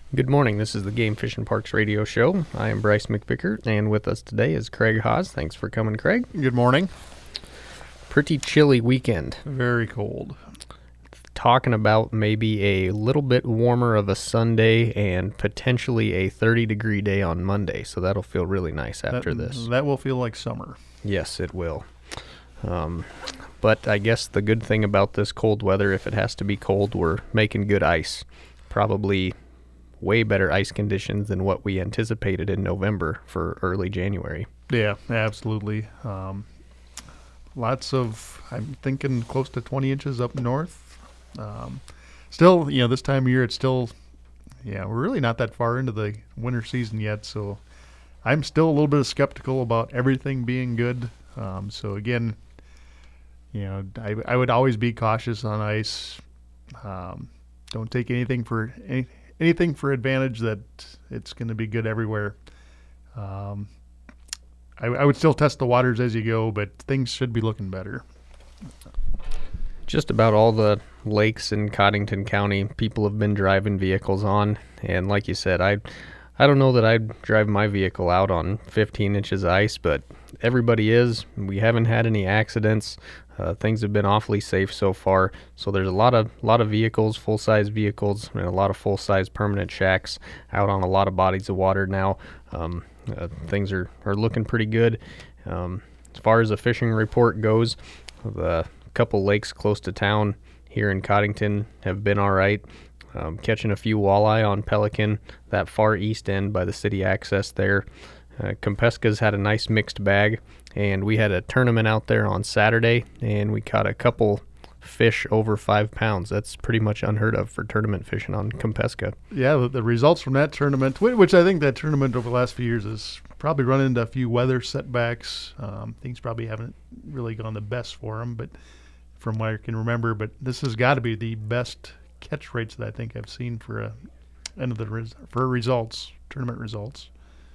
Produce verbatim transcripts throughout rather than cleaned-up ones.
Good morning. This is the Game Fish and Parks Radio Show. I am Bryce McVicker, and with us today is Craig Haas. Thanks for coming, Craig. Good morning. Pretty chilly weekend. Very cold. Talking about maybe a little bit warmer of a Sunday and potentially a thirty-degree day on Monday, so that'll feel really nice after that, this. That will feel like summer. Yes, it will. Um, but I guess the good thing about this cold weather, if it has to be cold, we're making good ice. Probably way better ice conditions than what we anticipated in November for early January. Yeah, absolutely. Um, lots of, I'm thinking close to twenty inches up north. Um, still, you know, this time of year, it's still, yeah, we're really not that far into the winter season yet. So I'm still a little bit skeptical about everything being good. Um, so again, you know, I, I would always be cautious on ice. Um, don't take anything for any, anything for advantage that it's going to be good everywhere. Um, I, I would still test the waters as you go, but things should be looking better. Just about all the lakes in Cottington County, people have been driving vehicles on, and like you said, I, I don't know that I'd drive my vehicle out on fifteen inches of ice, but everybody is. We haven't had any accidents. Uh, things have been awfully safe so far. So there's a lot of lot of vehicles, full-size vehicles, and a lot of full-size permanent shacks out on a lot of bodies of water now. Um, uh, things are, are looking pretty good. Um, as far as the fishing report goes, the couple lakes close to town here in Cottington have been all right. Um, catching a few walleye on Pelican, that far east end by the city access there. Uh, Compesca's had a nice mixed bag, and we had a tournament out there on Saturday, and we caught a couple fish over five pounds. That's pretty much unheard of for tournament fishing on Compesca. Yeah, the, the results from that tournament, which I think that tournament over the last few years has probably run into a few weather setbacks. Um, things probably haven't really gone the best for them, but from what I can remember, but this has got to be the best catch rates that I think I've seen for a end of the res, for results, tournament results.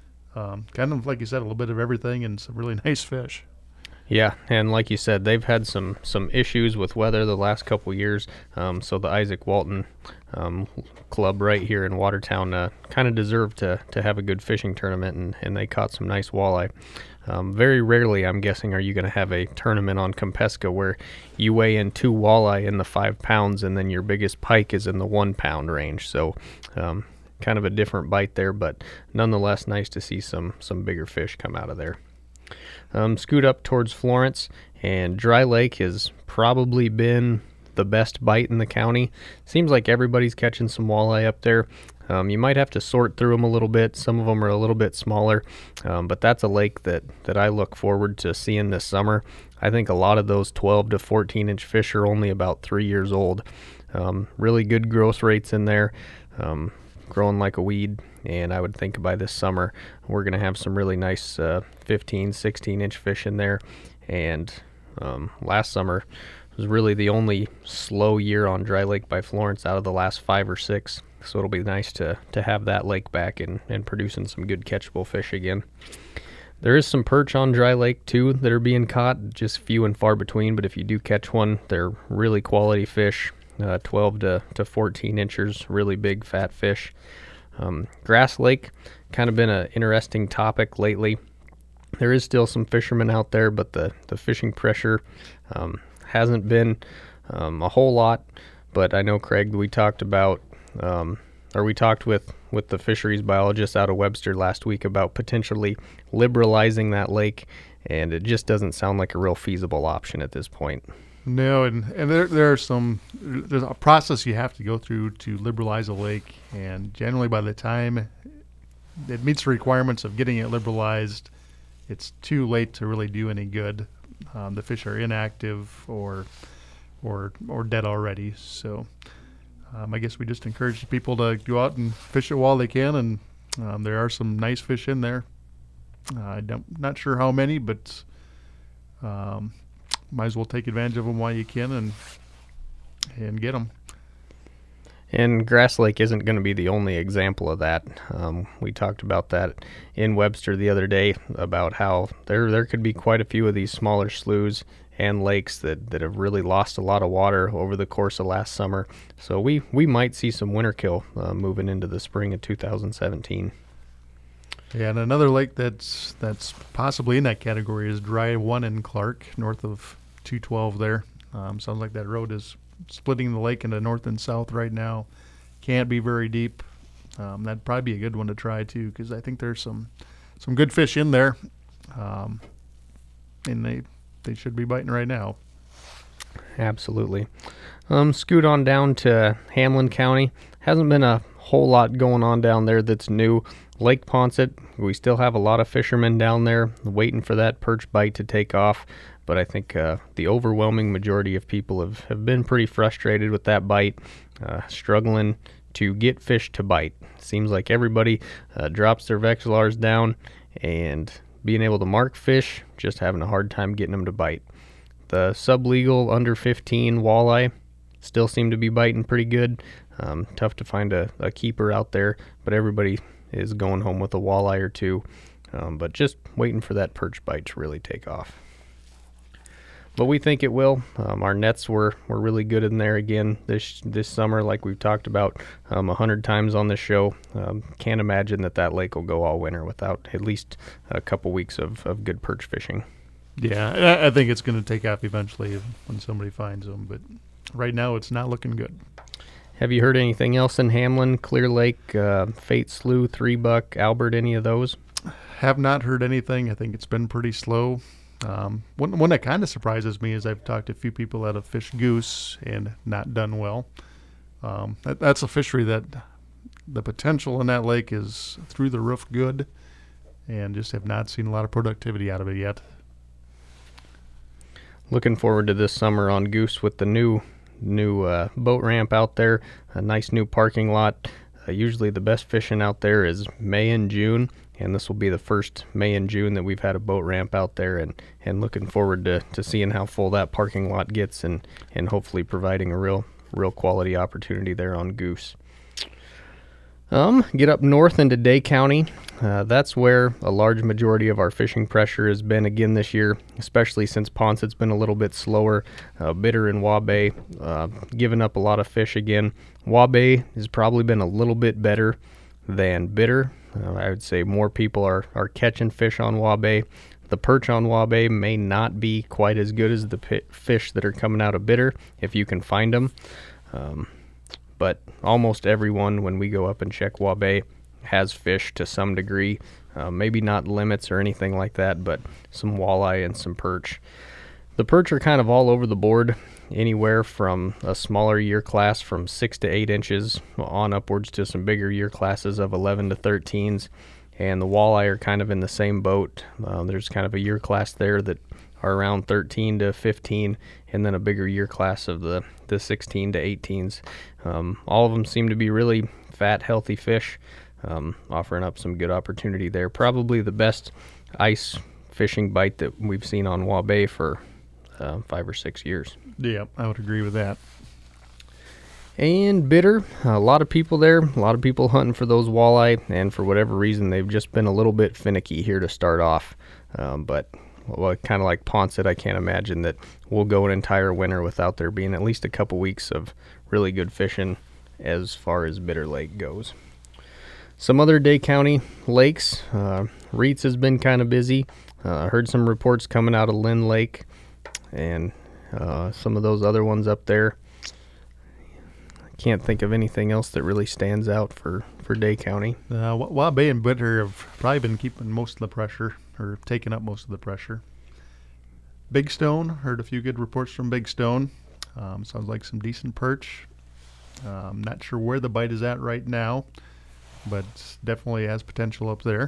Um, kind of like you said, a little bit of everything and some really nice fish. Yeah, and like you said, they've had some, some issues with weather the last couple years. Um, so the Isaac Walton um, club right here in Watertown uh, kind of deserved to to have a good fishing tournament, and, and they caught some nice walleye. Um, very rarely, I'm guessing, are you going to have a tournament on Compesca where you weigh in two walleye in the five pounds and then your biggest pike is in the one pound range. So um, kind of a different bite there, but nonetheless nice to see some, some bigger fish come out of there. Um, scoot up towards Florence, and Dry Lake has probably been the best bite in the county. Seems like everybody's catching some walleye up there. Um, you might have to sort through them a little bit. Some of them are a little bit smaller, um, but that's a lake that, that I look forward to seeing this summer. I think a lot of those twelve to fourteen inch fish are only about three years old. Um, really good growth rates in there, um, growing like a weed, and I would think by this summer we're going to have some really nice uh, fifteen, sixteen inch fish in there. And um, last summer was really the only slow year on Dry Lake by Florence out of the last five or six. So it'll be nice to, to have that lake back and, and producing some good catchable fish again. There is some perch on Dry Lake, too, that are being caught, just few and far between. But if you do catch one, they're really quality fish, uh, twelve to fourteen inches, really big, fat fish. Um, Grass Lake, kind of been an interesting topic lately. There is still some fishermen out there, but the, the fishing pressure um, hasn't been um, a whole lot. But I know, Craig, we talked about Um, or we talked with, with the fisheries biologist out of Webster last week about potentially liberalizing that lake, and it just doesn't sound like a real feasible option at this point. No, and, and there there are some there's a process you have to go through to liberalize a lake, and generally by the time it meets the requirements of getting it liberalized, it's too late to really do any good. Um, the fish are inactive or or or dead already, so. Um, I guess we just encourage people to go out and fish it while they can, and um, there are some nice fish in there. Uh, I'm not sure how many, but um, might as well take advantage of them while you can and and get them. And Grass Lake isn't going to be the only example of that. Um, we talked about that in Webster the other day about how there there could be quite a few of these smaller sloughs, and lakes that, that have really lost a lot of water over the course of last summer. So we, we might see some winter kill uh, moving into the spring of two thousand seventeen. Yeah, and another lake that's that's possibly in that category is Dry One in Clark, north of two twelve there. Um, sounds like that road is splitting the lake into north and south right now. Can't be very deep. Um, that'd probably be a good one to try too, because I think there's some some good fish in there, um, and they they should be biting right now. Absolutely. Um, scoot on down to Hamlin County. Hasn't been a whole lot going on down there that's new. Lake Poncet, we still have a lot of fishermen down there waiting for that perch bite to take off, but I think uh, the overwhelming majority of people have, have been pretty frustrated with that bite, uh, struggling to get fish to bite. Seems like everybody uh, drops their Vexillars down, and being able to mark fish, just having a hard time getting them to bite. The sublegal under fifteen walleye still seem to be biting pretty good. Um, tough to find a, a keeper out there, but everybody is going home with a walleye or two. Um, but just waiting for that perch bite to really take off. But we think it will. Um, our nets were, were really good in there again this this summer, like we've talked about um, a hundred times on this show. Um, can't imagine that that lake will go all winter without at least a couple weeks of, of good perch fishing. Yeah, I, I think it's going to take off eventually when somebody finds them, but right now it's not looking good. Have you heard anything else in Hamlin, Clear Lake, uh, Fate Slough, Three Buck, Albert, any of those? Have not heard anything. I think it's been pretty slow. Um, one, one that kind of surprises me is I've talked to a few people that have fished goose and not done well. Um, that, that's a fishery that the potential in that lake is through the roof good, and just have not seen a lot of productivity out of it yet. Looking forward to this summer on goose with the new new uh, boat ramp out there, a nice new parking lot. Uh, usually the best fishing out there is May and June, and this will be the first May and June that we've had a boat ramp out there, and, and looking forward to, to seeing how full that parking lot gets, and, and hopefully providing a real real quality opportunity there on goose. Um, get up north into Day County. Uh, that's where a large majority of our fishing pressure has been again this year, especially since Poncet's been a little bit slower. Uh, Bitter and Waubay uh, giving up a lot of fish again. Waubay has probably been a little bit better than Bitter. Uh, I would say more people are, are catching fish on Waubay. The perch on Waubay may not be quite as good as the pit fish that are coming out of Bitter, if you can find them. Um, but almost everyone, when we go up and check Waubay, has fish to some degree. Uh, maybe not limits or anything like that, but some walleye and some perch. The perch are kind of all over the board, anywhere from a smaller year class from six to eight inches on upwards to some bigger year classes of eleven to thirteens. And the walleye are kind of in the same boat. Uh, there's kind of a year class there that are around thirteen to fifteen, and then a bigger year class of the, the sixteen to eighteens. Um, all of them seem to be really fat, healthy fish, um, offering up some good opportunity there. Probably the best ice fishing bite that we've seen on Waubay for uh, five or six years. Yeah, I would agree with that. And Bitter, a lot of people there, a lot of people hunting for those walleye, and for whatever reason, they've just been a little bit finicky here to start off. Um, but well, kind of like Poncet, I can't imagine that we'll go an entire winter without there being at least a couple weeks of really good fishing as far as Bitter Lake goes. Some other Day County lakes, uh, Reitz has been kind of busy. I uh, heard some reports coming out of Lynn Lake and uh, some of those other ones up there. Can't think of anything else that really stands out for, for Day County. Uh, Waubay and Bitter have probably been keeping most of the pressure, or taking up most of the pressure. Big Stone, heard a few good reports from Big Stone. Um, sounds like some decent perch. Um, not sure where the bite is at right now, but definitely has potential up there.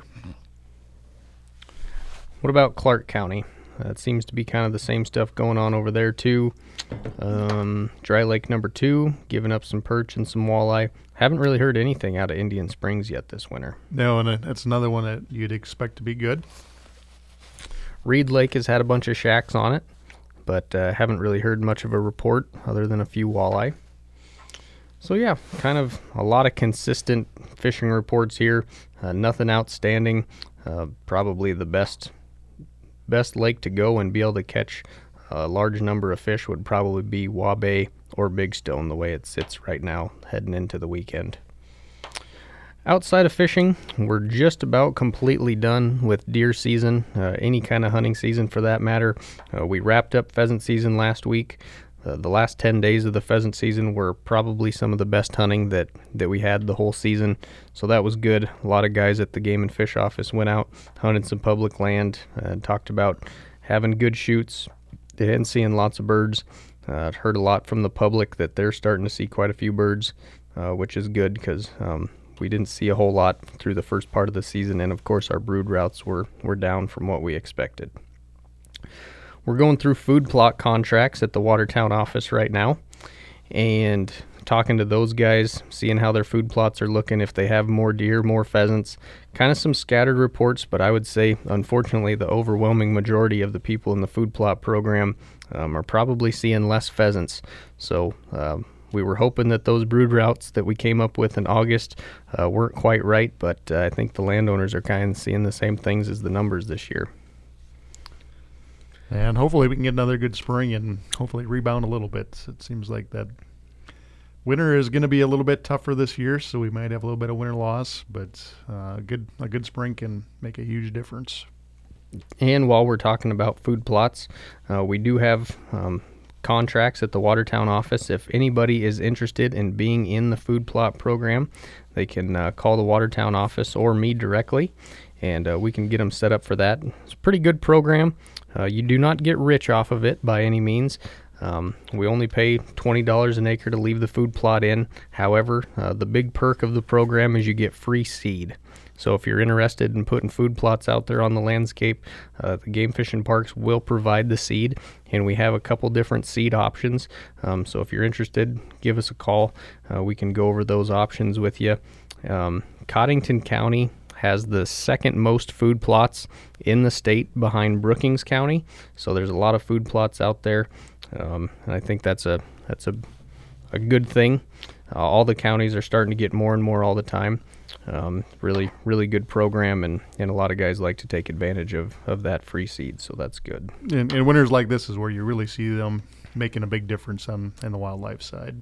What about Clark County? That seems to be kind of the same stuff going on over there too. Um, Dry Lake number two, giving up some perch and some walleye. Haven't really heard anything out of Indian Springs yet this winter. No, and that's another one that you'd expect to be good. Reed Lake has had a bunch of shacks on it, but uh, haven't really heard much of a report other than a few walleye. So yeah, kind of a lot of consistent fishing reports here. Uh, nothing outstanding. Uh, probably the best best lake to go and be able to catch a large number of fish would probably be Waubay or Big Stone the way it sits right now heading into the weekend. Outside of fishing, we're just about completely done with deer season, uh, any kind of hunting season for that matter. Uh, we wrapped up pheasant season last week. Uh, the last ten days of the pheasant season were probably some of the best hunting that, that we had the whole season, so that was good. A lot of guys at the Game and Fish office went out, hunted some public land, and talked about having good shoots and seeing lots of birds. Uh, heard a lot from the public that they're starting to see quite a few birds, uh, which is good because um, we didn't see a whole lot through the first part of the season, and of course our brood routes were, were down from what we expected. We're going through food plot contracts at the Watertown office right now and talking to those guys, seeing how their food plots are looking, if they have more deer, more pheasants, kind of some scattered reports, but I would say, unfortunately, the overwhelming majority of the people in the food plot program um, are probably seeing less pheasants. So um, we were hoping that those brood routes that we came up with in August uh, weren't quite right, but uh, I think the landowners are kind of seeing the same things as the numbers this year. And hopefully we can get another good spring and hopefully rebound a little bit. It seems like that winter is going to be a little bit tougher this year, so we might have a little bit of winter loss, but uh, good a good spring can make a huge difference. And while we're talking about food plots, uh, we do have um, contracts at the Watertown office. If anybody is interested in being in the food plot program, they can uh, call the Watertown office or me directly, and uh, we can get them set up for that. It's a pretty good program. Uh, you do not get rich off of it by any means. Um, we only pay twenty dollars an acre to leave the food plot in. However, uh, the big perk of the program is you get free seed. So if you're interested in putting food plots out there on the landscape, uh, the Game Fish and Parks will provide the seed, and we have a couple different seed options. Um, so if you're interested, give us a call. Uh, we can go over those options with you. Um, Cottington County has the second most food plots in the state behind Brookings County. So there's a lot of food plots out there. Um, and I think that's a that's a, a good thing. Uh, all the counties are starting to get more and more all the time. Um, really, really good program, and, and a lot of guys like to take advantage of, of that free seed, so that's good. And, and winters like this is where you really see them making a big difference on, on the wildlife side.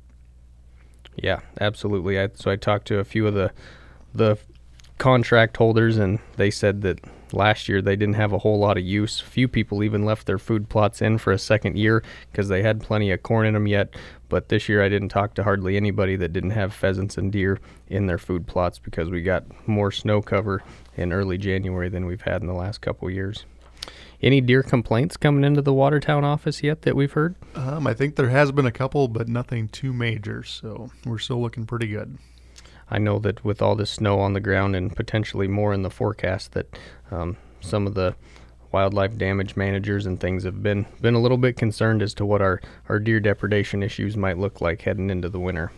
Yeah, absolutely. I, so I talked to a few of the the contract holders, and they said that last year they didn't have a whole lot of use. Few people even left their food plots in for a second year because they had plenty of corn in them yet. But this year I didn't talk to hardly anybody that didn't have pheasants and deer in their food plots because we got more snow cover in early January than we've had in the last couple years. Any deer complaints coming into the Watertown office yet that we've heard? Um, I think there has been a couple, but nothing too major, so we're still looking pretty good. I know that with all this snow on the ground and potentially more in the forecast, that um, some of the wildlife damage managers and things have been been a little bit concerned as to what our, our deer depredation issues might look like heading into the winter.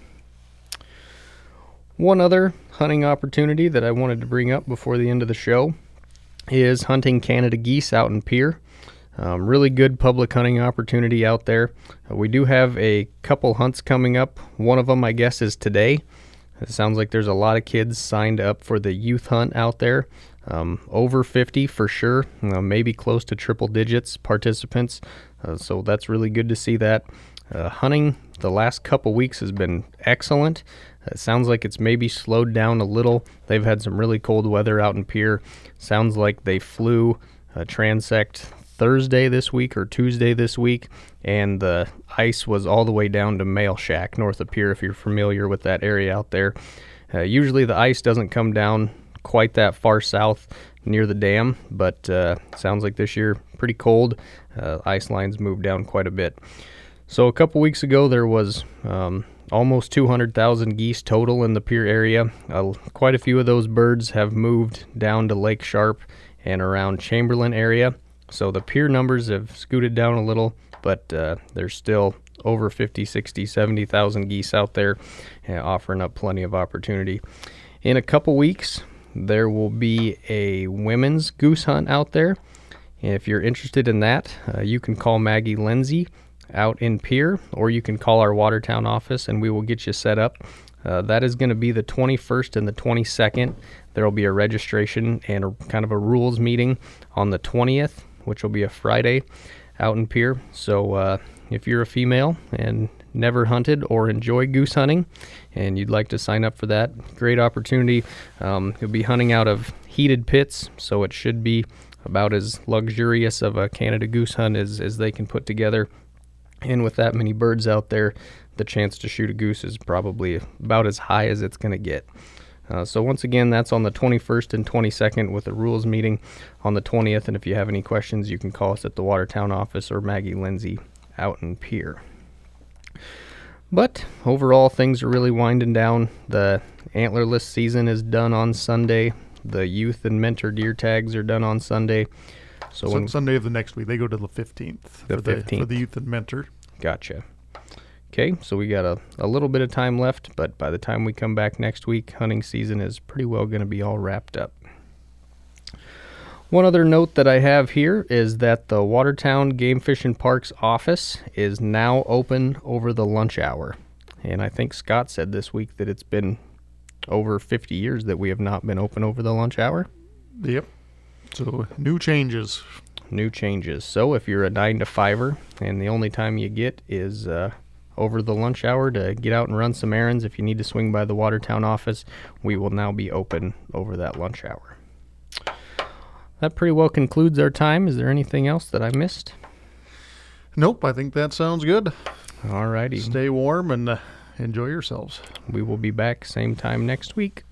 One other hunting opportunity that I wanted to bring up before the end of the show is hunting Canada geese out in Pierre. Um, really good public hunting opportunity out there. Uh, we do have a couple hunts coming up. One of them, I guess, is today. It sounds like there's a lot of kids signed up for the youth hunt out there. Um, over fifty for sure, uh, maybe close to triple digits participants. Uh, so that's really good to see that. Uh, hunting the last couple weeks has been excellent. It sounds like it's maybe slowed down a little. They've had some really cold weather out in Pierre. Sounds like they flew a transect Thursday this week or Tuesday this week, and the ice was all the way down to Mail Shack north of Pierre, if you're familiar with that area out there. Uh, usually the ice doesn't come down quite that far south near the dam, but uh, sounds like this year pretty cold. Uh, ice lines moved down quite a bit. So a couple weeks ago there was um, almost two hundred thousand geese total in the Pierre area. Uh, quite a few of those birds have moved down to Lake Sharp and around Chamberlain area. So the Pierre numbers have scooted down a little, but uh, there's still over fifty, sixty, seventy thousand geese out there, uh, offering up plenty of opportunity. In a couple weeks, there will be a women's goose hunt out there. If you're interested in that, uh, you can call Maggie Lindsay out in Pierre, or you can call our Watertown office and we will get you set up. Uh, that is going to be the twenty-first and the twenty-second. There will be a registration and a, kind of a rules meeting on the twentieth, which will be a Friday, out in Pierre. So uh, if you're a female and never hunted or enjoy goose hunting and you'd like to sign up for that, great opportunity. Um, you'll be hunting out of heated pits, so it should be about as luxurious of a Canada goose hunt as, as they can put together. And with that many birds out there, the chance to shoot a goose is probably about as high as it's going to get. Uh, so once again, that's on the twenty-first and twenty-second with a rules meeting on the twentieth. And if you have any questions, you can call us at the Watertown office or Maggie Lindsay out in Pierre. But overall, things are really winding down. The antlerless season is done on Sunday. The youth and mentor deer tags are done on Sunday. So, So when, Sunday of the next week, they go to the fifteenth. The for the, fifteenth. for the youth and mentor. Gotcha. Okay, so we got a, a little bit of time left, but by the time we come back next week, hunting season is pretty well going to be all wrapped up. One other note that I have here is that the Watertown Game Fish and Parks office is now open over the lunch hour. And I think Scott said this week that it's been over fifty years that we have not been open over the lunch hour. Yep. So new changes. New changes. So if you're a nine to fiver and the only time you get is uh, over the lunch hour to get out and run some errands, if you need to swing by the Watertown office, we will now be open over that lunch hour. That pretty well concludes our time. Is there anything else that I missed? Nope, I think that sounds good. All righty. Stay warm and uh, enjoy yourselves. We will be back same time next week.